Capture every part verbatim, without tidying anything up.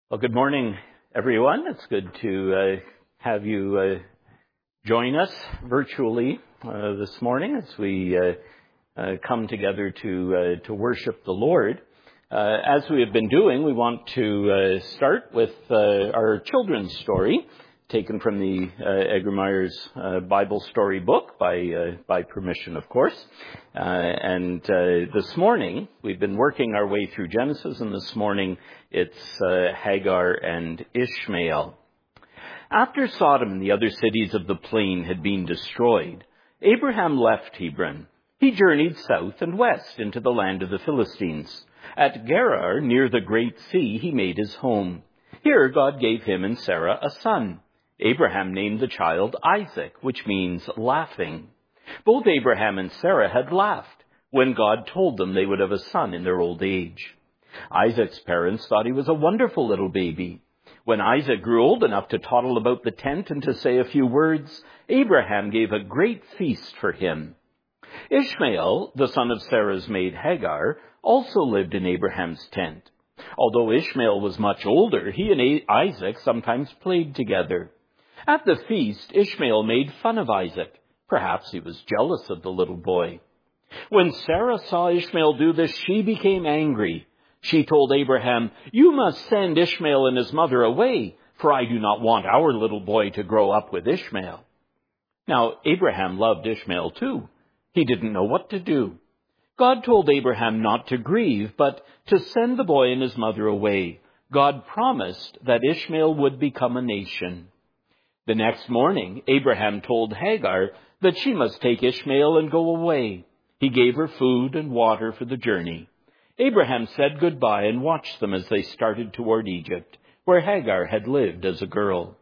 Well, good morning, everyone. It's good to uh, have you uh, join us virtually uh, this morning as we uh, uh, come together to uh, to worship the Lord. Uh, as we have been doing, we want to uh, start with uh, our children's story, taken from the uh, Edgar Meyer's uh, Bible story book, by uh, by permission, of course. Uh, and uh, this morning, we've been working our way through Genesis, and this morning it's uh, Hagar and Ishmael. After Sodom and the other cities of the plain had been destroyed, Abraham left Hebron. He journeyed south and west into the land of the Philistines. At Gerar, near the great sea, he made his home. Here God gave him and Sarah a son. Abraham named the child Isaac, which means laughing. Both Abraham and Sarah had laughed when God told them they would have a son in their old age. Isaac's parents thought he was a wonderful little baby. When Isaac grew old enough to toddle about the tent and to say a few words, Abraham gave a great feast for him. Ishmael, the son of Sarah's maid Hagar, also lived in Abraham's tent. Although Ishmael was much older, he and Isaac sometimes played together. At the feast, Ishmael made fun of Isaac. Perhaps he was jealous of the little boy. When Sarah saw Ishmael do this, she became angry. She told Abraham, "You must send Ishmael and his mother away, for I do not want our little boy to grow up with Ishmael." Now, Abraham loved Ishmael too. He didn't know what to do. God told Abraham not to grieve, but to send the boy and his mother away. God promised that Ishmael would become a nation. The next morning, Abraham told Hagar that she must take Ishmael and go away. He gave her food and water for the journey. Abraham said goodbye and watched them as they started toward Egypt, where Hagar had lived as a girl.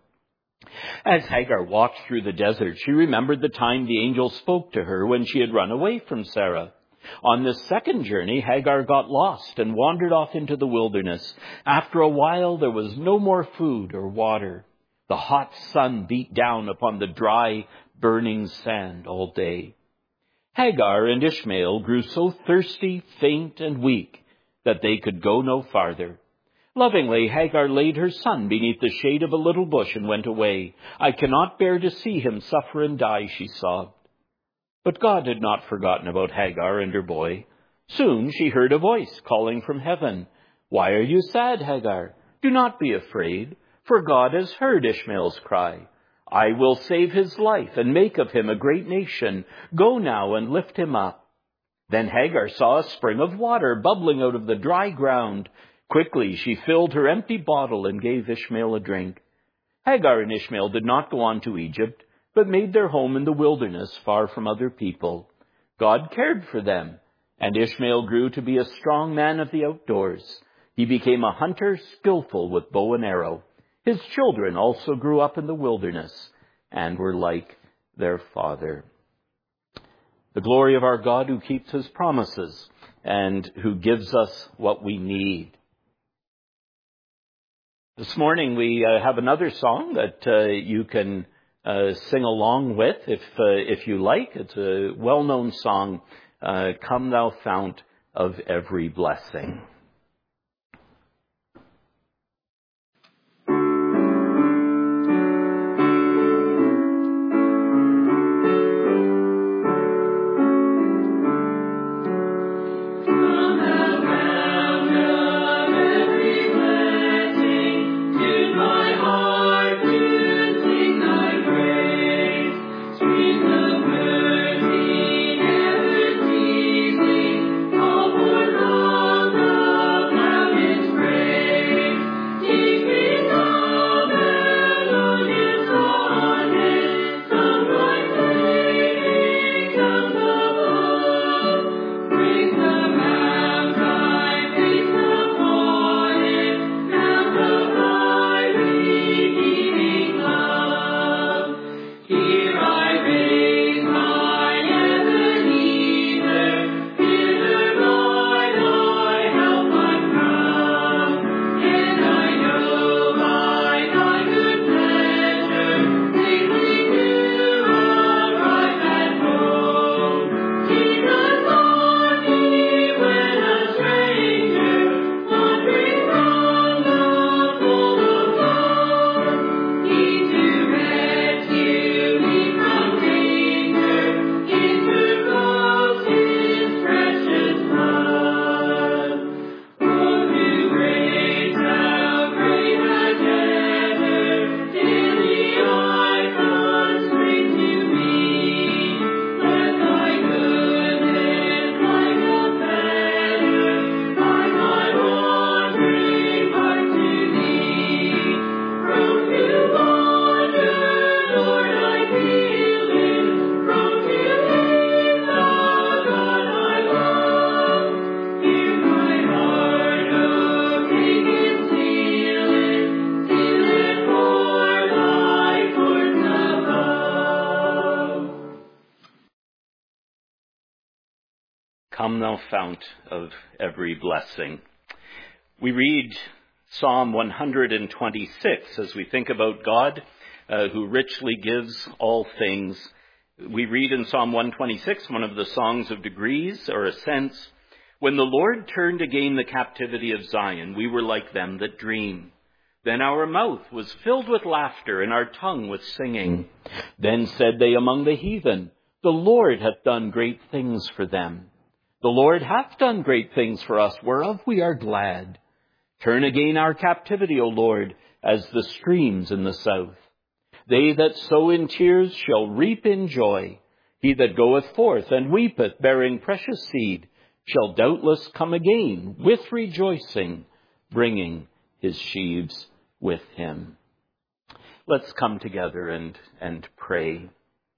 As Hagar walked through the desert, she remembered the time the angel spoke to her when she had run away from Sarah. On this second journey, Hagar got lost and wandered off into the wilderness. After a while, there was no more food or water. The hot sun beat down upon the dry, burning sand all day. Hagar and Ishmael grew so thirsty, faint, and weak that they could go no farther. Lovingly, Hagar laid her son beneath the shade of a little bush and went away. "I cannot bear to see him suffer and die," she sobbed. But God had not forgotten about Hagar and her boy. Soon she heard a voice calling from heaven. "Why are you sad, Hagar? Do not be afraid, for God has heard Ishmael's cry. I will save his life and make of him a great nation. Go now and lift him up." Then Hagar saw a spring of water bubbling out of the dry ground. Quickly she filled her empty bottle and gave Ishmael a drink. Hagar and Ishmael did not go on to Egypt, but made their home in the wilderness far from other people. God cared for them, and Ishmael grew to be a strong man of the outdoors. He became a hunter skillful with bow and arrow. His children also grew up in the wilderness and were like their father. The glory of our God, who keeps his promises and who gives us what we need. This morning we uh, have another song that uh, you can uh, sing along with if uh, if you like. It's a well-known song, uh, "Come Thou Fount of Every Blessing." Lord, Come thou fount of every blessing. We read Psalm one hundred twenty-six as we think about God, uh, who richly gives all things. We read in Psalm one twenty-six, one of the songs of degrees or ascents, when the Lord turned again the captivity of Zion, we were like them that dream. Then our mouth was filled with laughter, and our tongue with singing. Then said they among the heathen, the Lord hath done great things for them. The Lord hath done great things for us, whereof we are glad. Turn again our captivity, O Lord, as the streams in the south. They that sow in tears shall reap in joy. He that goeth forth and weepeth, bearing precious seed, shall doubtless come again with rejoicing, bringing his sheaves with him. Let's come together and, and pray.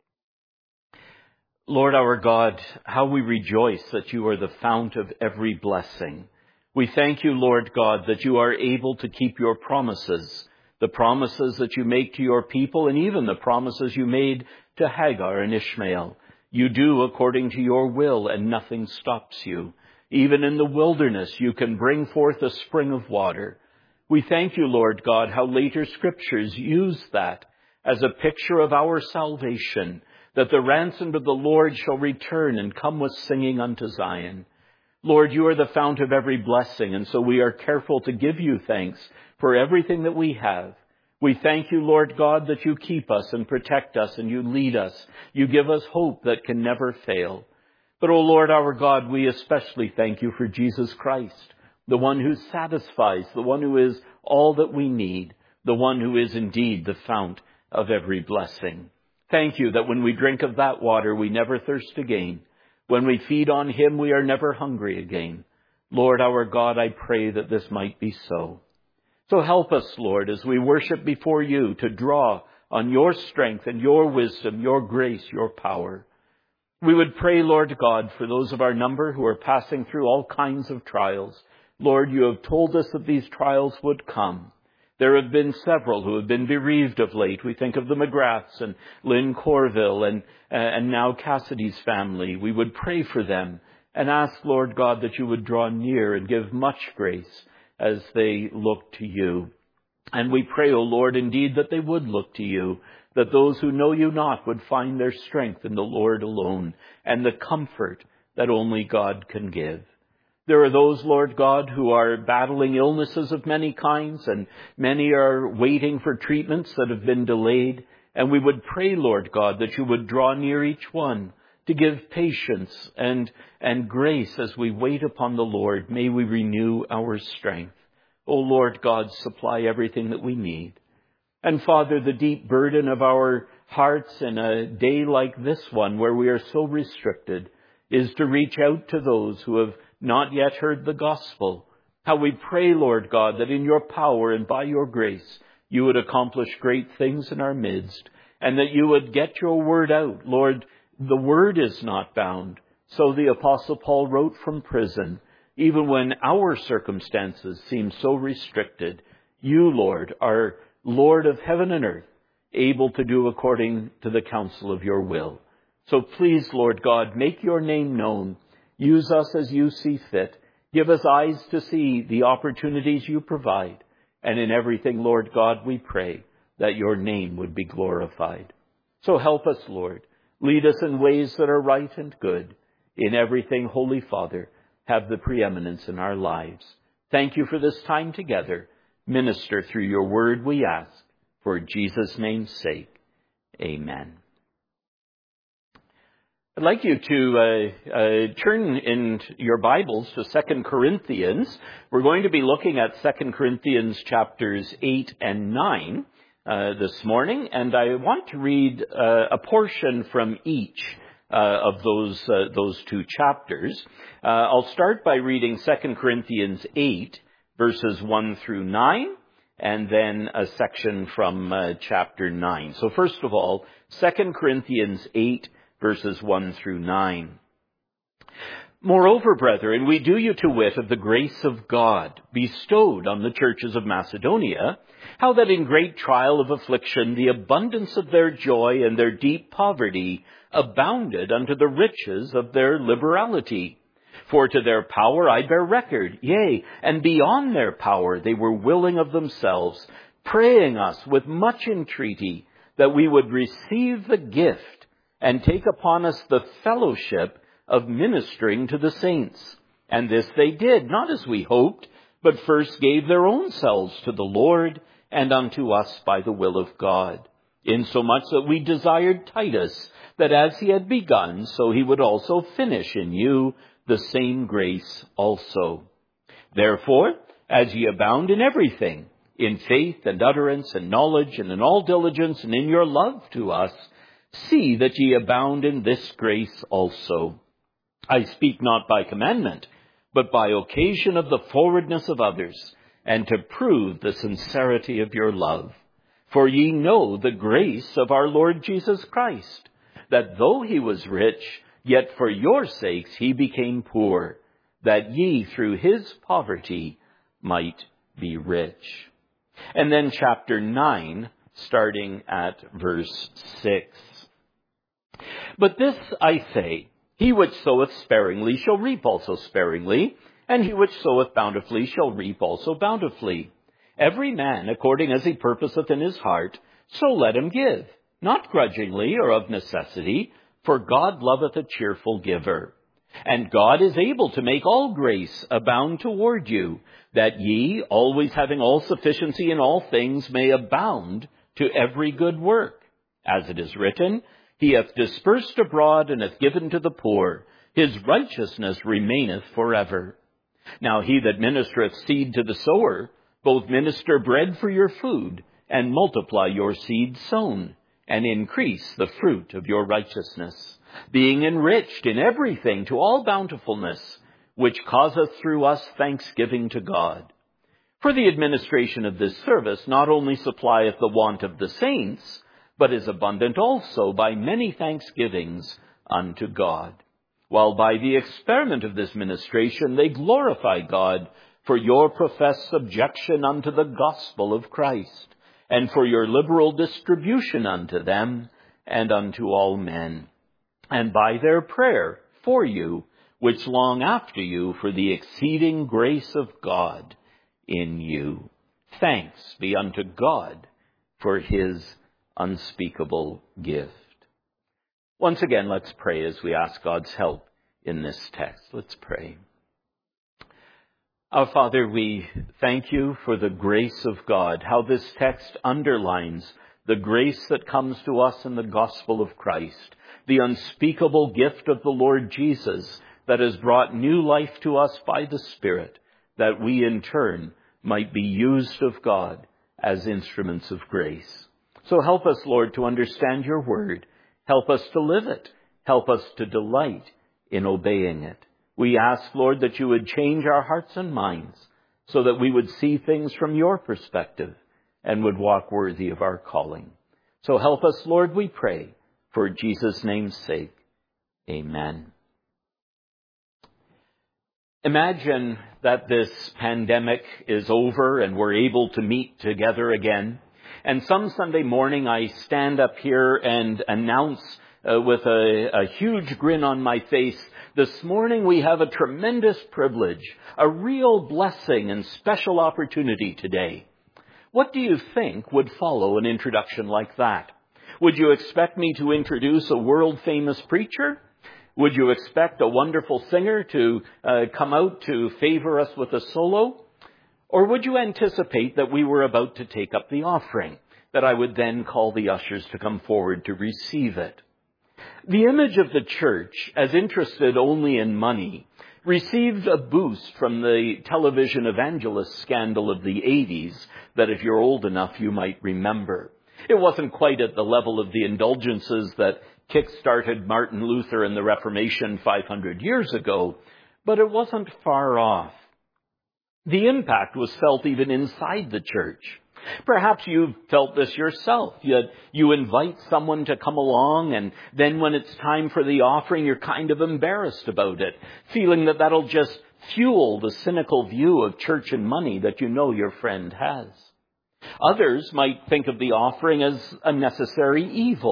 Lord our God, how we rejoice that you are the fount of every blessing. We thank you, Lord God, that you are able to keep your promises, the promises that you make to your people, and even the promises you made to Hagar and Ishmael. You do according to your will, and nothing stops you. Even in the wilderness, you can bring forth a spring of water. We thank you, Lord God, how later scriptures use that as a picture of our salvation, that the ransomed of the Lord shall return and come with singing unto Zion. Lord, you are the fount of every blessing, and so we are careful to give you thanks for everything that we have. We thank you, Lord God, that you keep us and protect us and you lead us. You give us hope that can never fail. But, O Lord our God, we especially thank you for Jesus Christ, the one who satisfies, the one who is all that we need, the one who is indeed the fount of every blessing. Thank you that when we drink of that water, we never thirst again. When we feed on him, we are never hungry again. Lord our God, I pray that this might be so. So help us, Lord, as we worship before you, to draw on your strength and your wisdom, your grace, your power. We would pray, Lord God, for those of our number who are passing through all kinds of trials. Lord, you have told us that these trials would come. There have been several who have been bereaved of late. We think of the McGraths and Lynn Corville and, uh, and now Cassidy's family. We would pray for them and ask, Lord God, that you would draw near and give much grace as they look to you. And we pray, O Lord, indeed, that they would look to you, that those who know you not would find their strength in the Lord alone and the comfort that only God can give. There are those, Lord God, who are battling illnesses of many kinds, and many are waiting for treatments that have been delayed. And we would pray, Lord God, that you would draw near each one to give patience and, and grace as we wait upon the Lord. May we renew our strength. O Lord God, supply everything that we need. And Father, the deep burden of our hearts in a day like this one, where we are so restricted, is to reach out to those who have not yet heard the gospel. How we pray, Lord God, that in your power and by your grace, you would accomplish great things in our midst, and that you would get your word out. Lord, the word is not bound. So the Apostle Paul wrote from prison, even when our circumstances seem so restricted. You, Lord, are Lord of heaven and earth, able to do according to the counsel of your will. So please, Lord God, make your name known. Use us as you see fit. Give us eyes to see the opportunities you provide. And in everything, Lord God, we pray that your name would be glorified. So help us, Lord. Lead us in ways that are right and good. In everything, Holy Father, have the preeminence in our lives. Thank you for this time together. Minister through your word, we ask. For Jesus' name's sake. Amen. I'd like you to uh, uh, turn in your Bibles to Second Corinthians. We're going to be looking at Second Corinthians chapters eight and nine uh, this morning, and I want to read uh, a portion from each uh, of those uh, those two chapters. Uh, I'll start by reading Second Corinthians eight, verses one through nine, and then a section from uh, chapter nine. So first of all, Second Corinthians eight, verses one through nine. Moreover, brethren, we do you to wit of the grace of God bestowed on the churches of Macedonia, how that in great trial of affliction the abundance of their joy and their deep poverty abounded unto the riches of their liberality. For to their power I bear record, yea, and beyond their power they were willing of themselves, praying us with much entreaty that we would receive the gift and take upon us the fellowship of ministering to the saints. And this they did, not as we hoped, but first gave their own selves to the Lord and unto us by the will of God, insomuch that we desired Titus, that as he had begun, so he would also finish in you the same grace also. Therefore, as ye abound in everything, in faith and utterance and knowledge and in all diligence and in your love to us, see that ye abound in this grace also. I speak not by commandment, but by occasion of the forwardness of others, and to prove the sincerity of your love. For ye know the grace of our Lord Jesus Christ, that though he was rich, yet for your sakes he became poor, that ye through his poverty might be rich. And then chapter nine, starting at verse six. But this I say, he which soweth sparingly shall reap also sparingly, and he which soweth bountifully shall reap also bountifully. Every man according as he purposeth in his heart, so let him give, not grudgingly or of necessity, for God loveth a cheerful giver. And God is able to make all grace abound toward you, that ye, always having all sufficiency in all things, may abound to every good work. As it is written, he hath dispersed abroad and hath given to the poor. His righteousness remaineth forever. Now he that ministereth seed to the sower, both minister bread for your food, and multiply your seed sown, and increase the fruit of your righteousness, being enriched in everything to all bountifulness, which causeth through us thanksgiving to God. For the administration of this service not only supplieth the want of the saints, but is abundant also by many thanksgivings unto God. While by the experiment of this ministration they glorify God for your professed subjection unto the gospel of Christ, and for your liberal distribution unto them and unto all men, and by their prayer for you, which long after you for the exceeding grace of God in you. Thanks be unto God for his unspeakable gift. Once again, let's pray as we ask God's help in this text. Let's pray. Our Father, we thank you for the grace of God, how this text underlines the grace that comes to us in the gospel of Christ, the unspeakable gift of the Lord Jesus that has brought new life to us by the Spirit, that we in turn might be used of God as instruments of grace. So help us, Lord, to understand your word. Help us to live it. Help us to delight in obeying it. We ask, Lord, that you would change our hearts and minds so that we would see things from your perspective and would walk worthy of our calling. So help us, Lord, we pray, for Jesus' name's sake. Amen. Imagine that this pandemic is over and we're able to meet together again. And some Sunday morning I stand up here and announce uh, with a, a huge grin on my face, this morning we have a tremendous privilege, a real blessing and special opportunity today. What do you think would follow an introduction like that? Would you expect me to introduce a world-famous preacher? Would you expect a wonderful singer to uh, come out to favor us with a solo? Or would you anticipate that we were about to take up the offering, that I would then call the ushers to come forward to receive it? The image of the church, as interested only in money, received a boost from the television evangelist scandal of the eighties that if you're old enough you might remember. It wasn't quite at the level of the indulgences that kick-started Martin Luther and the Reformation five hundred years ago, but it wasn't far off. The impact was felt even inside the church. Perhaps you've felt this yourself. You, you invite someone to come along, and then when it's time for the offering, you're kind of embarrassed about it, feeling that that'll just fuel the cynical view of church and money that you know your friend has. Others might think of the offering as a necessary evil,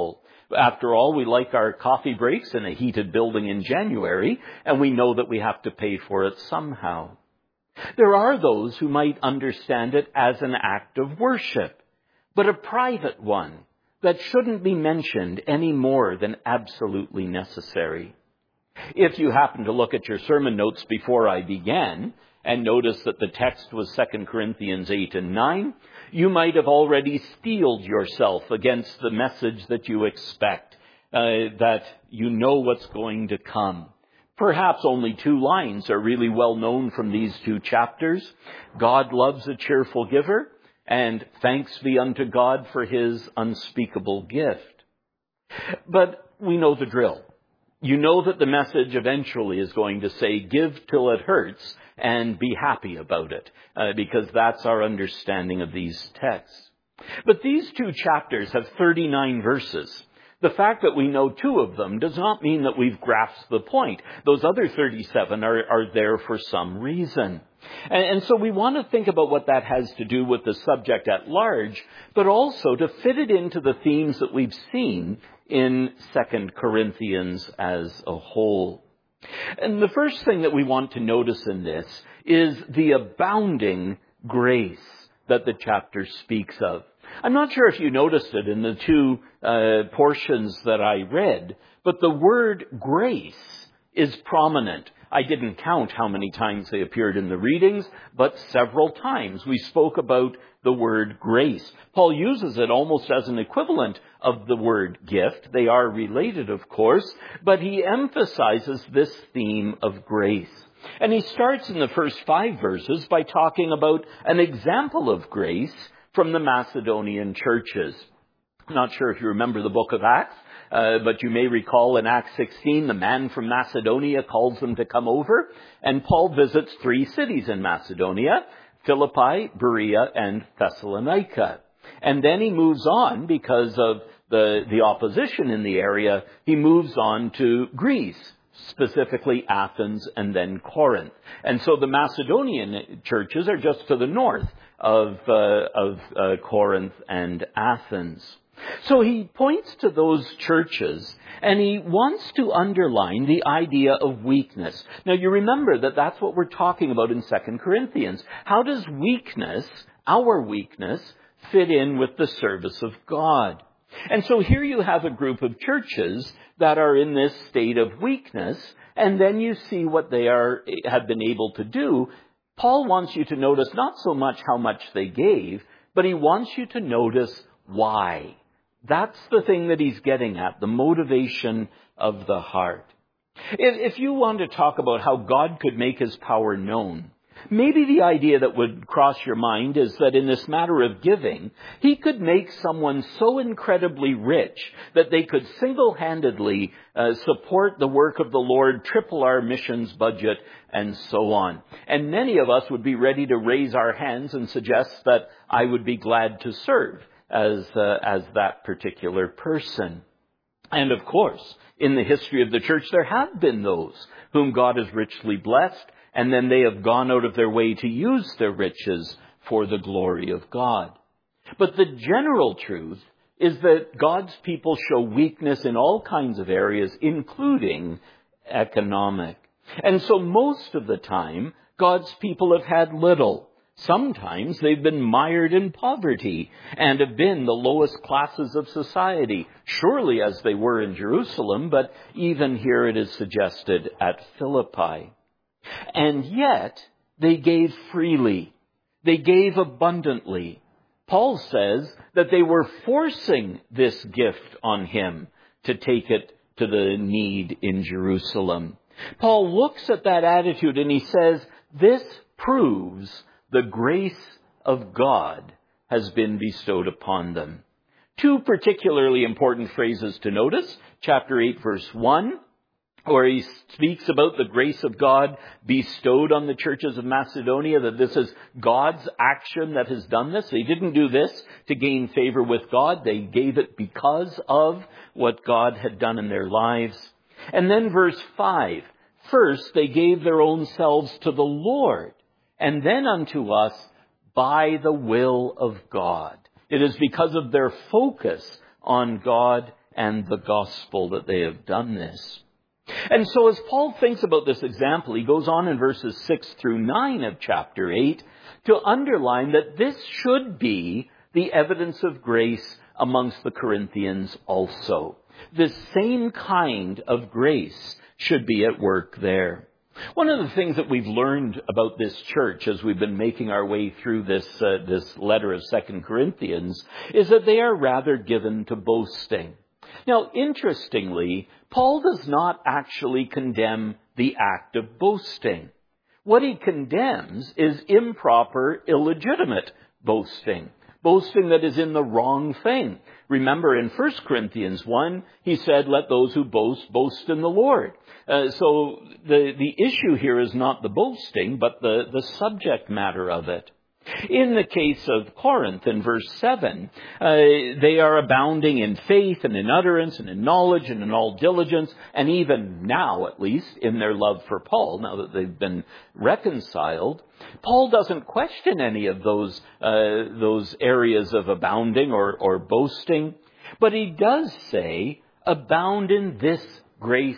After all, we like our coffee breaks in a heated building in January, and we know that we have to pay for it somehow. There are those who might understand it as an act of worship, but a private one that shouldn't be mentioned any more than absolutely necessary. If you happen to look at your sermon notes before I began and notice that the text was Second Corinthians eight and nine, you might have already steeled yourself against the message that you expect, uh, that you know what's going to come. Perhaps only two lines are really well known from these two chapters. God loves a cheerful giver, and thanks be unto God for his unspeakable gift. But we know the drill. You know that the message eventually is going to say, give till it hurts and be happy about it, uh, because that's our understanding of these texts. But these two chapters have thirty-nine verses. The fact that we know two of them does not mean that we've grasped the point. Those other thirty-seven are, are there for some reason. And, and so we want to think about what that has to do with the subject at large, but also to fit it into the themes that we've seen in Second Corinthians as a whole. And the first thing that we want to notice in this is the abounding grace that the chapter speaks of. I'm not sure if you noticed it in the two uh, portions that I read, but the word grace is prominent. I didn't count how many times they appeared in the readings, but several times we spoke about the word grace. Paul uses it almost as an equivalent of the word gift. They are related, of course, but he emphasizes this theme of grace. And he starts in the first five verses by talking about an example of grace from the Macedonian churches. I'm not sure if you remember the book of Acts, uh, but you may recall in Acts sixteen, the man from Macedonia calls them to come over, and Paul visits three cities in Macedonia, Philippi, Berea, and Thessalonica. And then he moves on, because of the, the opposition in the area, he moves on to Greece, specifically Athens and then Corinth. And so the Macedonian churches are just to the north of, uh, of uh, Corinth and Athens. So he points to those churches and he wants to underline the idea of weakness. Now you remember that that's what we're talking about in Second Corinthians. How does weakness, our weakness, fit in with the service of God? And so here you have a group of churches that are in this state of weakness, and then you see what they are have been able to do. Paul wants you to notice not so much how much they gave, but he wants you to notice why. That's the thing that he's getting at, the motivation of the heart. If, if you want to talk about how God could make his power known, maybe the idea that would cross your mind is that in this matter of giving, he could make someone so incredibly rich that they could single-handedly uh, support the work of the Lord, triple our missions budget, and so on. And many of us would be ready to raise our hands and suggest that I would be glad to serve as uh, as that particular person. And of course, in the history of the church, there have been those whom God has richly blessed, and then they have gone out of their way to use their riches for the glory of God. But the general truth is that God's people show weakness in all kinds of areas, including economic. And so most of the time, God's people have had little. Sometimes they've been mired in poverty and have been the lowest classes of society, surely as they were in Jerusalem, but even here it is suggested at Philippi. And yet, they gave freely. They gave abundantly. Paul says that they were forcing this gift on him to take it to the need in Jerusalem. Paul looks at that attitude and he says, this proves the grace of God has been bestowed upon them. Two particularly important phrases to notice. Chapter eight, verse one. Where he speaks about the grace of God bestowed on the churches of Macedonia, that this is God's action that has done this. They didn't do this to gain favor with God. They gave it because of what God had done in their lives. And then verse five. First, they gave their own selves to the Lord, and then unto us by the will of God. It is because of their focus on God and the gospel that they have done this. And so as Paul thinks about this example, he goes on in verses six through nine of chapter eight to underline that this should be the evidence of grace amongst the Corinthians also. This same kind of grace should be at work there. One of the things that we've learned about this church as we've been making our way through this uh, this letter of Second Corinthians is that they are rather given to boasting. Now, interestingly, Paul does not actually condemn the act of boasting. What he condemns is improper, illegitimate boasting. Boasting that is in the wrong thing. Remember in First Corinthians one, he said, let those who boast, boast in the Lord. Uh, so the, the issue here is not the boasting, but the, the subject matter of it. In the case of Corinth, in verse seven, uh, they are abounding in faith and in utterance and in knowledge and in all diligence, and even now, at least, in their love for Paul, now that they've been reconciled. Paul doesn't question any of those uh, those areas of abounding or, or boasting, but he does say, abound in this grace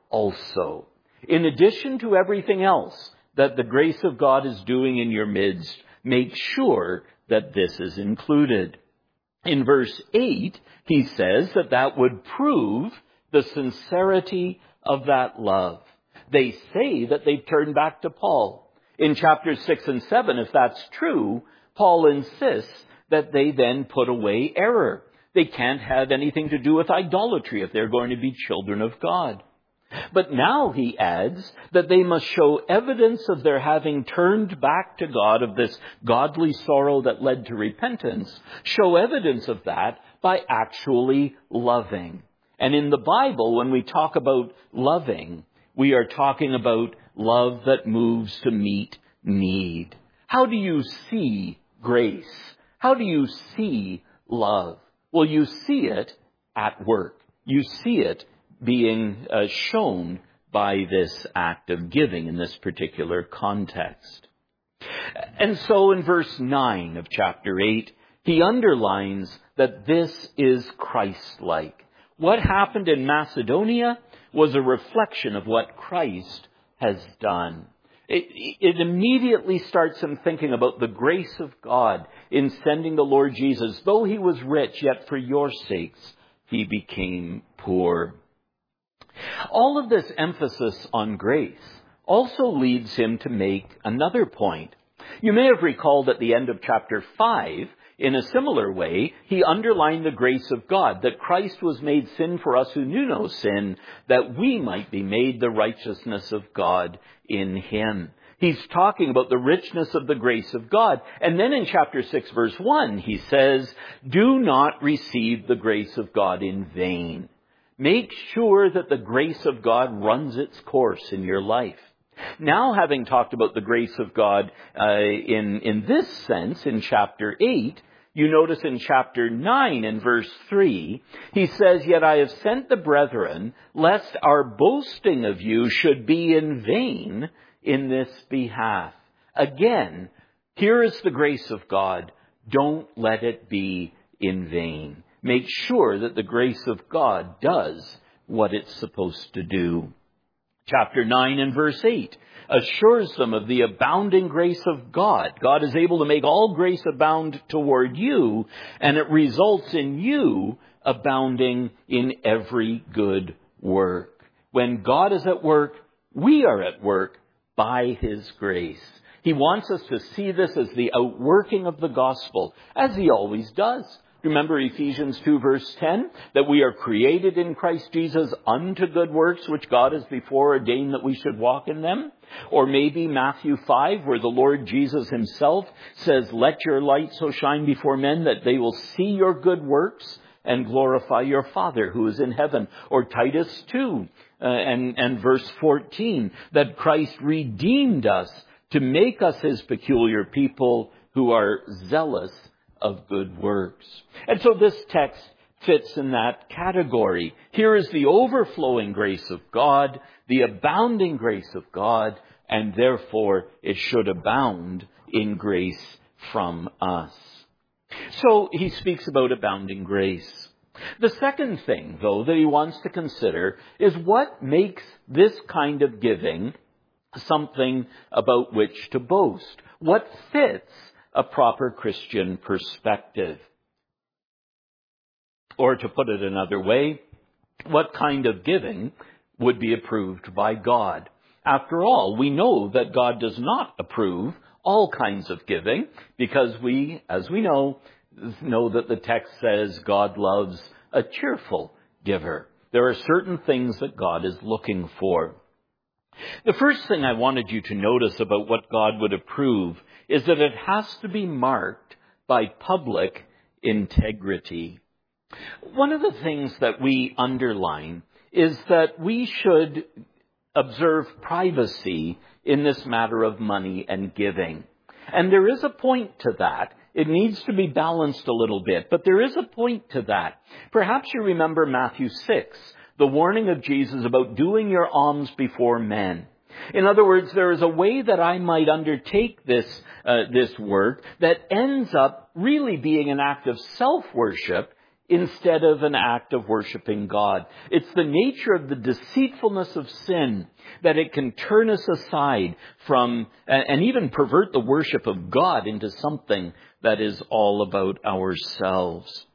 also. In addition to everything else that the grace of God is doing in your midst, make sure that this is included. In verse eight, he says that that would prove the sincerity of that love. They say that they've turned back to Paul. In chapters six and seven, if that's true, Paul insists that they then put away error. They can't have anything to do with idolatry if they're going to be children of God. But now he adds that they must show evidence of their having turned back to God, of this godly sorrow that led to repentance, show evidence of that by actually loving. And in the Bible, when we talk about loving, we are talking about love that moves to meet need. How do you see grace? How do you see love? Well, you see it at work. You see it being uh, shown by this act of giving in this particular context. And so in verse nine of chapter eight, he underlines that this is Christ-like. What happened in Macedonia was a reflection of what Christ has done. It, it immediately starts him thinking about the grace of God in sending the Lord Jesus. Though he was rich, yet for your sakes he became poor. All of this emphasis on grace also leads him to make another point. You may have recalled at the end of chapter five, in a similar way, he underlined the grace of God, that Christ was made sin for us who knew no sin, that we might be made the righteousness of God in him. He's talking about the richness of the grace of God. And then in chapter six, verse one, he says, do not receive the grace of God in vain. Make sure that the grace of God runs its course in your life. Now, having talked about the grace of God uh, in, in this sense, in chapter eight, you notice in chapter nine and verse three, he says, yet I have sent the brethren, lest our boasting of you should be in vain in this behalf. Again, here is the grace of God. Don't let it be in vain. Make sure that the grace of God does what it's supposed to do. Chapter nine and verse eight assures them of the abounding grace of God. God is able to make all grace abound toward you, and it results in you abounding in every good work. When God is at work, we are at work by his grace. He wants us to see this as the outworking of the gospel, as he always does. Remember Ephesians two verse ten, that we are created in Christ Jesus unto good works, which God has before ordained that we should walk in them. Or maybe Matthew five, where the Lord Jesus himself says, let your light so shine before men that they will see your good works and glorify your Father who is in heaven. Or Titus two uh, and, and verse fourteen, that Christ redeemed us to make us his peculiar people who are zealous of good works. And so this text fits in that category. Here is the overflowing grace of God, the abounding grace of God, and therefore it should abound in grace from us. So he speaks about abounding grace. The second thing, though, that he wants to consider is what makes this kind of giving something about which to boast. What fits a proper Christian perspective? Or to put it another way, what kind of giving would be approved by God? After all, we know that God does not approve all kinds of giving because we, as we know, know that the text says God loves a cheerful giver. There are certain things that God is looking for. The first thing I wanted you to notice about what God would approve is that it has to be marked by public integrity. One of the things that we underline is that we should observe privacy in this matter of money and giving. And there is a point to that. It needs to be balanced a little bit, but there is a point to that. Perhaps you remember Matthew six, the warning of Jesus about doing your alms before men. In other words, there is a way that I might undertake this, uh, this work that ends up really being an act of self-worship instead of an act of worshiping God. It's the nature of the deceitfulness of sin that it can turn us aside from and even pervert the worship of God into something that is all about ourselves.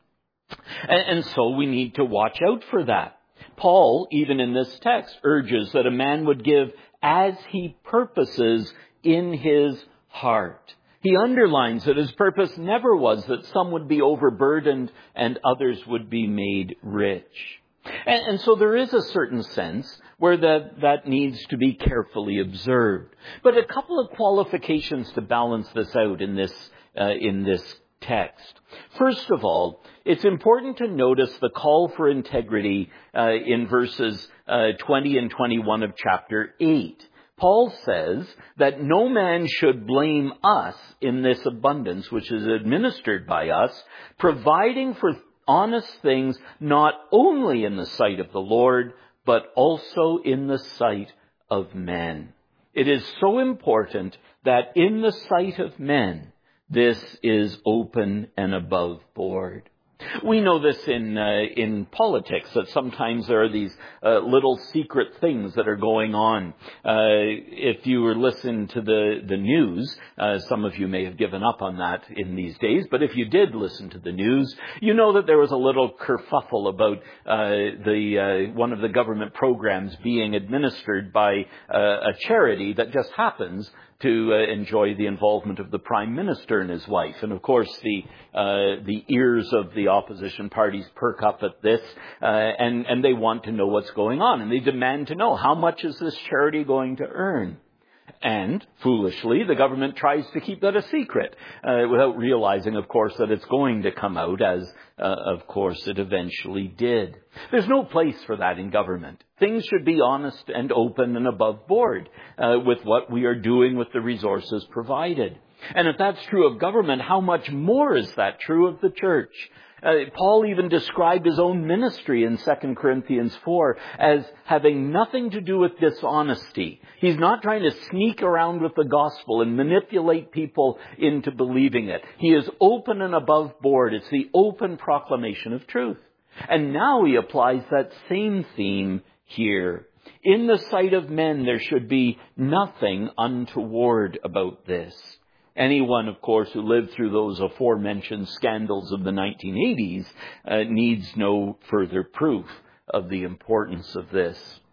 And so we need to watch out for that. Paul, even in this text, urges that a man would give as he purposes in his heart. He underlines that his purpose never was that some would be overburdened and others would be made rich. And, and so there is a certain sense where that, that needs to be carefully observed. But a couple of qualifications to balance this out in this, uh, in this text. First of all, it's important to notice the call for integrity uh, in verses uh, twenty and twenty-one of chapter eight. Paul says that no man should blame us in this abundance which is administered by us, providing for honest things not only in the sight of the Lord, but also in the sight of men. It is so important that in the sight of men, this is open and above board. We know this in uh, in politics, that sometimes there are these uh, little secret things that are going on. Uh, if you were listening to the, the news, uh, some of you may have given up on that in these days, but if you did listen to the news, you know that there was a little kerfuffle about uh, the uh, one of the government programs being administered by uh, a charity that just happens to uh, enjoy the involvement of the Prime Minister and his wife. And of course, the uh, the ears of the opposition parties perk up at this, uh, and, and they want to know what's going on. And they demand to know, how much is this charity going to earn? And, foolishly, the government tries to keep that a secret, uh, without realizing, of course, that it's going to come out, as, uh, of course, it eventually did. There's no place for that in government. Things should be honest and open and above board uh, with what we are doing with the resources provided. And if that's true of government, how much more is that true of the church? Uh, Paul even described his own ministry in Second Corinthians four as having nothing to do with dishonesty. He's not trying to sneak around with the gospel and manipulate people into believing it. He is open and above board. It's the open proclamation of truth. And now he applies that same theme here. In the sight of men, there should be nothing untoward about this. Anyone, of course, who lived through those aforementioned scandals of the nineteen eighties uh, needs no further proof of the importance of this.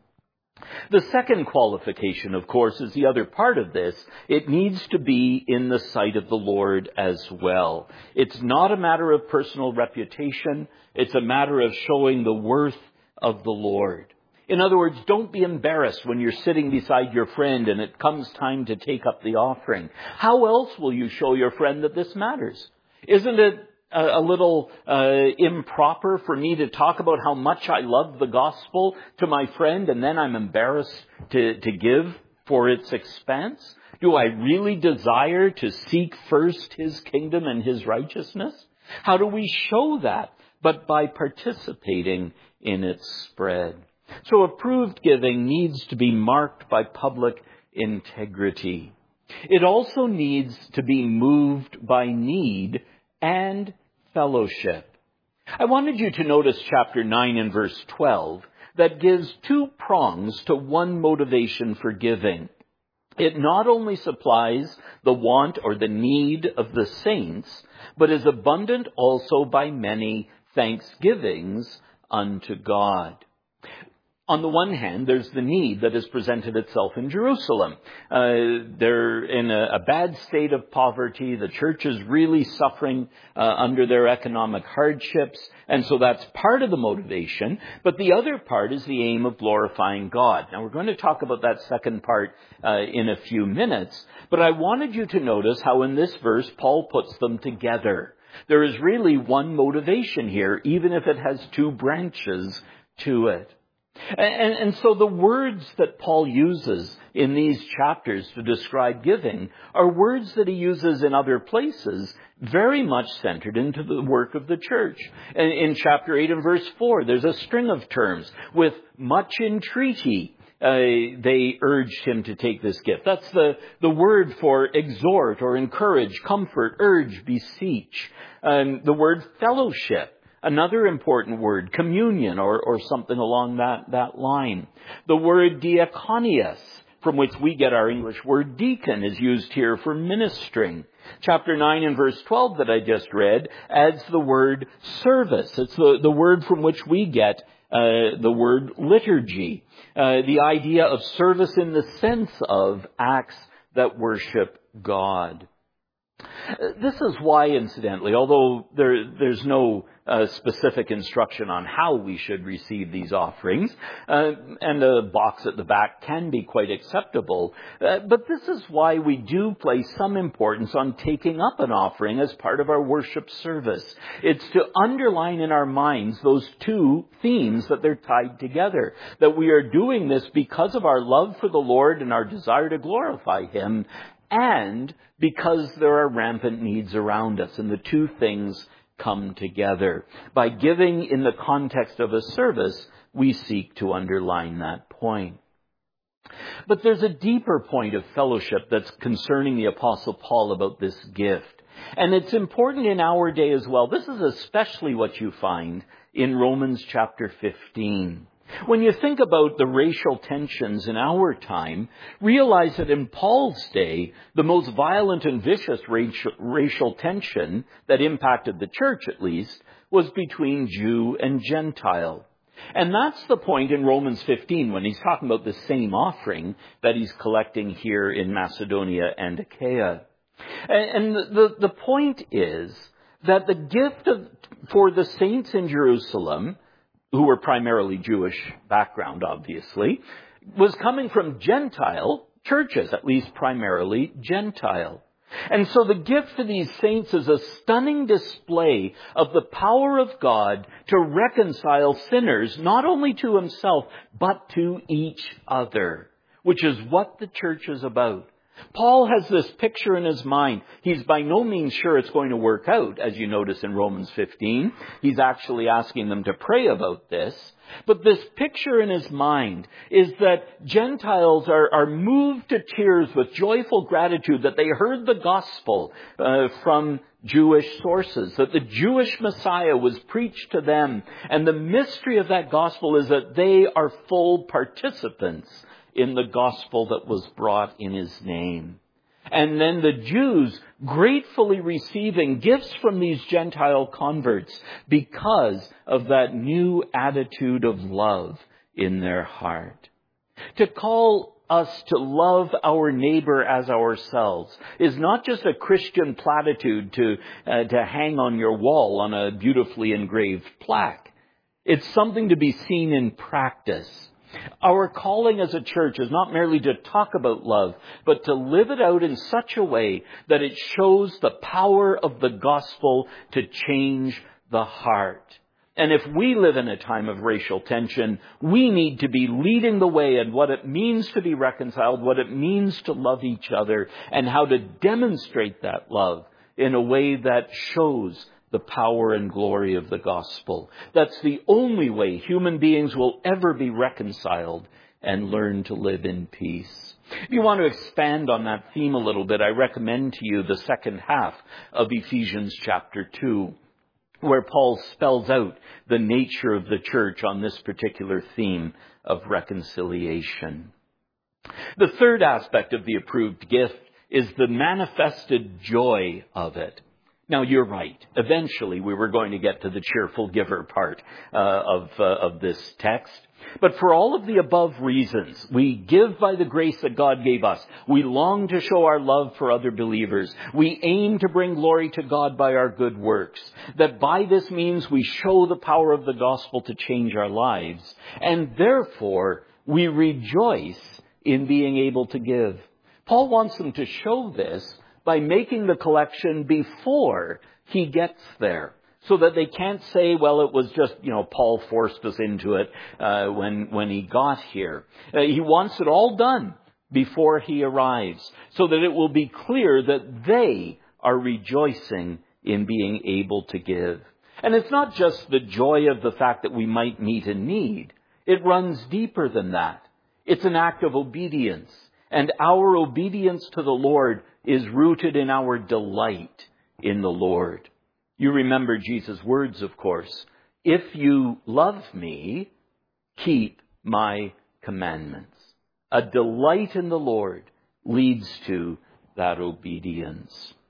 The second qualification, of course, is the other part of this. It needs to be in the sight of the Lord as well. It's not a matter of personal reputation. It's a matter of showing the worth of the Lord. In other words, don't be embarrassed when you're sitting beside your friend and it comes time to take up the offering. How else will you show your friend that this matters? Isn't it a, a little uh, improper for me to talk about how much I love the gospel to my friend and then I'm embarrassed to, to give for its expense? Do I really desire to seek first his kingdom and his righteousness? How do we show that? But by participating in its spread. So approved giving needs to be marked by public integrity. It also needs to be moved by need and fellowship. I wanted you to notice chapter nine and verse twelve that gives two prongs to one motivation for giving. It not only supplies the want or the need of the saints, but is abundant also by many thanksgivings unto God. On the one hand, there's the need that has presented itself in Jerusalem. Uh, they're in a, a bad state of poverty. The church is really suffering uh, under their economic hardships. And so that's part of the motivation. But the other part is the aim of glorifying God. Now, we're going to talk about that second part uh, in a few minutes. But I wanted you to notice how in this verse, Paul puts them together. There is really one motivation here, even if it has two branches to it. And, and so the words that Paul uses in these chapters to describe giving are words that he uses in other places, very much centered into the work of the church. And in chapter eight and verse four, there's a string of terms with much entreaty. Uh, they urged him to take this gift. That's the, the word for exhort or encourage, comfort, urge, beseech. Um, the word fellowship. Another important word, communion, or, or something along that, that line. The word diakonios, from which we get our English word deacon, is used here for ministering. Chapter nine and verse twelve that I just read adds the word service. It's the, the word from which we get uh, the word liturgy. Uh, the idea of service in the sense of acts that worship God. This is why, incidentally, although there, there's no uh, specific instruction on how we should receive these offerings, uh, and a box at the back can be quite acceptable, uh, but this is why we do place some importance on taking up an offering as part of our worship service. It's to underline in our minds those two themes that they're tied together, that we are doing this because of our love for the Lord and our desire to glorify Him, and because there are rampant needs around us, and the two things come together. By giving in the context of a service, we seek to underline that point. But there's a deeper point of fellowship that's concerning the Apostle Paul about this gift. And it's important in our day as well. This is especially what you find in Romans chapter fifteen. When you think about the racial tensions in our time, realize that in Paul's day, the most violent and vicious racial, racial tension that impacted the church, at least, was between Jew and Gentile. And that's the point in Romans fifteen when he's talking about the same offering that he's collecting here in Macedonia and Achaia. And the, the point is that the gift of, for the saints in Jerusalem, who were primarily Jewish background, obviously, was coming from Gentile churches, at least primarily Gentile. And so the gift to these saints is a stunning display of the power of God to reconcile sinners, not only to Himself, but to each other, which is what the church is about. Paul has this picture in his mind. He's by no means sure it's going to work out, as you notice in Romans fifteen. He's actually asking them to pray about this. But this picture in his mind is that Gentiles are, are moved to tears with joyful gratitude that they heard the gospel uh, from Jewish sources, that the Jewish Messiah was preached to them. And the mystery of that gospel is that they are full participants in the gospel that was brought in His name. And then the Jews gratefully receiving gifts from these Gentile converts because of that new attitude of love in their heart. To call us to love our neighbor as ourselves is not just a Christian platitude to, uh, to hang on your wall on a beautifully engraved plaque. It's something to be seen in practice. Our calling as a church is not merely to talk about love, but to live it out in such a way that it shows the power of the gospel to change the heart. And if we live in a time of racial tension, we need to be leading the way in what it means to be reconciled, what it means to love each other, and how to demonstrate that love in a way that shows the power and glory of the gospel. That's the only way human beings will ever be reconciled and learn to live in peace. If you want to expand on that theme a little bit, I recommend to you the second half of Ephesians chapter two. where Paul spells out the nature of the church on this particular theme of reconciliation. The third aspect of the approved gift is the manifested joy of it. Now, you're right. Eventually, we were going to get to the cheerful giver part uh, of, uh, of this text. But for all of the above reasons, we give by the grace that God gave us. We long to show our love for other believers. We aim to bring glory to God by our good works. That by this means we show the power of the gospel to change our lives. And therefore, we rejoice in being able to give. Paul wants them to show this by making the collection before he gets there, so that they can't say, well, it was just, you know, Paul forced us into it uh, when when he got here. Uh, he wants it all done before he arrives, so that it will be clear that they are rejoicing in being able to give. And it's not just the joy of the fact that we might meet a need. It runs deeper than that. It's an act of obedience. And our obedience to the Lord is rooted in our delight in the Lord. You remember Jesus' words, of course. If you love me, keep my commandments. A delight in the Lord leads to that obedience.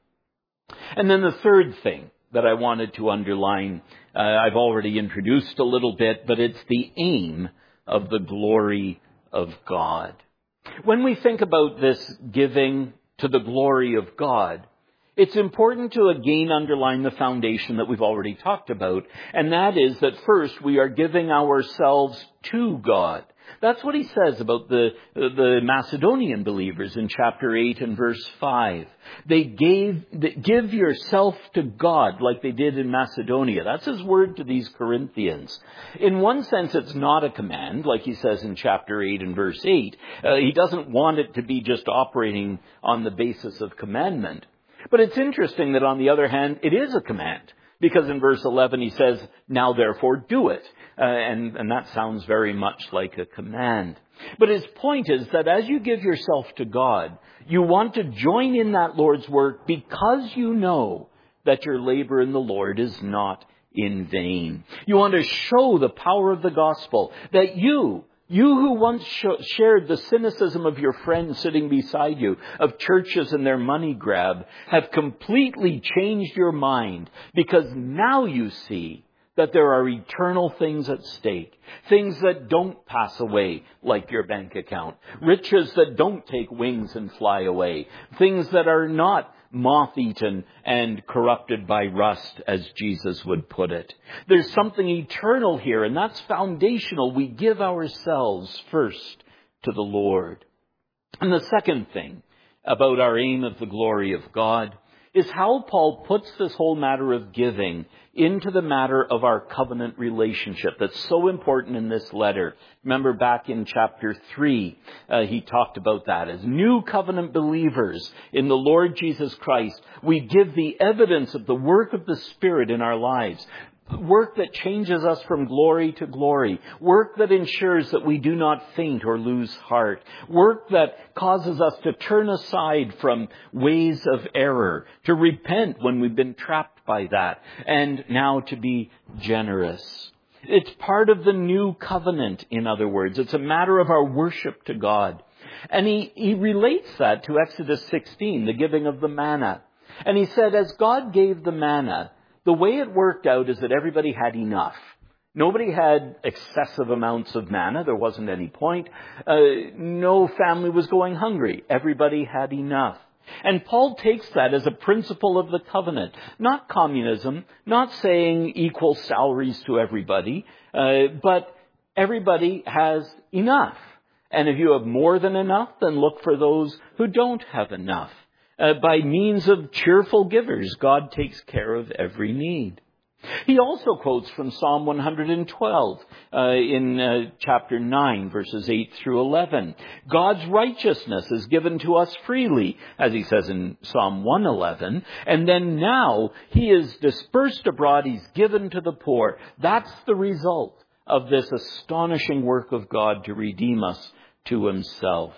And then the third thing that I wanted to underline, uh, I've already introduced a little bit, but it's the aim of the glory of God. When we think about this giving to the glory of God, it's important to again underline the foundation that we've already talked about, and that is that first we are giving ourselves to God. That's what he says about the, the Macedonian believers in chapter eight and verse five. They gave, give yourself to God like they did in Macedonia. That's his word to these Corinthians. In one sense, it's not a command, like he says in chapter eight and verse eight. Uh, he doesn't want it to be just operating on the basis of commandment. But it's interesting that on the other hand, it is a command. Because in verse eleven he says, now therefore do it. Uh, and, and that sounds very much like a command. But his point is that as you give yourself to God, you want to join in that Lord's work because you know that your labor in the Lord is not in vain. You want to show the power of the gospel, that you, you who once sh- shared the cynicism of your friends sitting beside you, of churches and their money grab, have completely changed your mind because now you see that there are eternal things at stake, things that don't pass away like your bank account, riches that don't take wings and fly away, things that are not moth-eaten and corrupted by rust, as Jesus would put it. There's something eternal here, and that's foundational. We give ourselves first to the Lord. And the second thing about our aim of the glory of God is how Paul puts this whole matter of giving into the matter of our covenant relationship that's so important in this letter. Remember back in chapter three, uh, he talked about that. As new covenant believers in the Lord Jesus Christ, we give the evidence of the work of the Spirit in our lives. Work that changes us from glory to glory. Work that ensures that we do not faint or lose heart. Work that causes us to turn aside from ways of error, to repent when we've been trapped by that, and now to be generous. It's part of the new covenant, in other words. It's a matter of our worship to God. And he, he relates that to Exodus sixteen, the giving of the manna. And he said, as God gave the manna, the way it worked out is that everybody had enough. Nobody had excessive amounts of manna. There wasn't any point. Uh, no family was going hungry. Everybody had enough. And Paul takes that as a principle of the covenant. Not communism, not saying equal salaries to everybody, uh, but everybody has enough. And if you have more than enough, then look for those who don't have enough. Uh, by means of cheerful givers, God takes care of every need. He also quotes from Psalm one hundred twelve uh, in uh, chapter nine, verses eight through eleven. God's righteousness is given to us freely, as he says in Psalm one eleven. And then now he is dispersed abroad, he's given to the poor. That's the result of this astonishing work of God to redeem us to himself.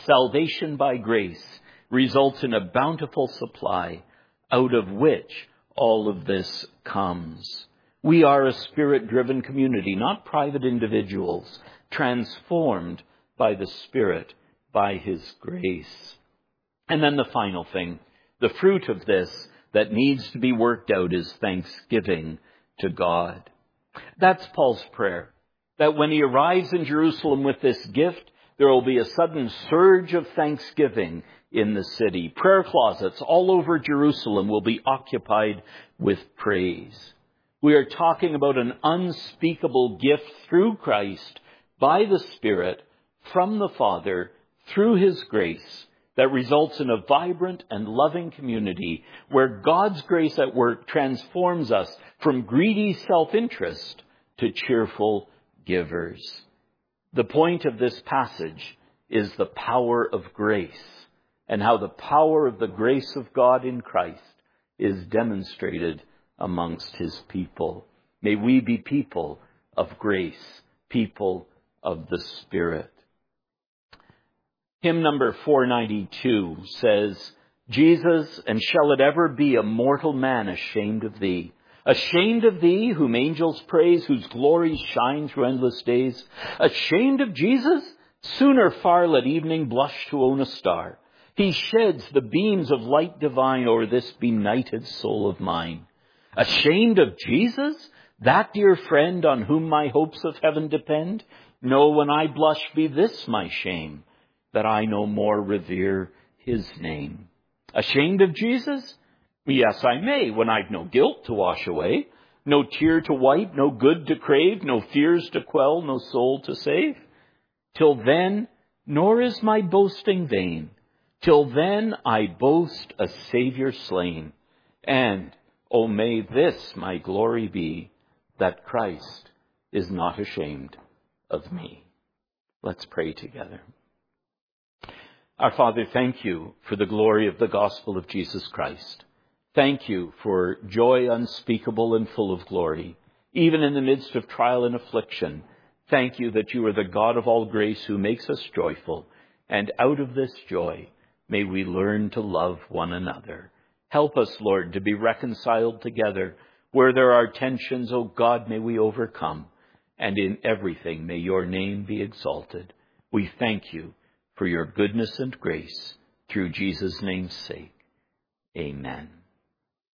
Salvation by grace results in a bountiful supply, out of which all of this comes. We are a Spirit-driven community, not private individuals, transformed by the Spirit, by His grace. And then the final thing, the fruit of this that needs to be worked out is thanksgiving to God. That's Paul's prayer, that when he arrives in Jerusalem with this gift, there will be a sudden surge of thanksgiving in the city. Prayer closets all over Jerusalem will be occupied with praise. We are talking about an unspeakable gift through Christ, by the Spirit, from the Father, through His grace, that results in a vibrant and loving community where God's grace at work transforms us from greedy self-interest to cheerful givers. The point of this passage is the power of grace and how the power of the grace of God in Christ is demonstrated amongst His people. May we be people of grace, people of the Spirit. Hymn number four ninety-two says, Jesus, and shall it ever be a mortal man ashamed of Thee? Ashamed of Thee, whom angels praise, whose glories shine through endless days? Ashamed of Jesus? Sooner far let evening blush to own a star. He sheds the beams of light divine o'er this benighted soul of mine. Ashamed of Jesus? That dear friend on whom my hopes of heaven depend? No, when I blush be this my shame, that I no more revere His name. Ashamed of Jesus? Yes, I may, when I've no guilt to wash away, no tear to wipe, no good to crave, no fears to quell, no soul to save. Till then, nor is my boasting vain. Till then I boast a Savior slain. And, oh, may this my glory be, that Christ is not ashamed of me. Let's pray together. Our Father, thank You for the glory of the gospel of Jesus Christ. Thank You for joy unspeakable and full of glory, even in the midst of trial and affliction. Thank You that You are the God of all grace who makes us joyful. And out of this joy, may we learn to love one another. Help us, Lord, to be reconciled together. Where there are tensions, O God, may we overcome. And in everything, may Your name be exalted. We thank You for Your goodness and grace, through Jesus' name's sake. Amen.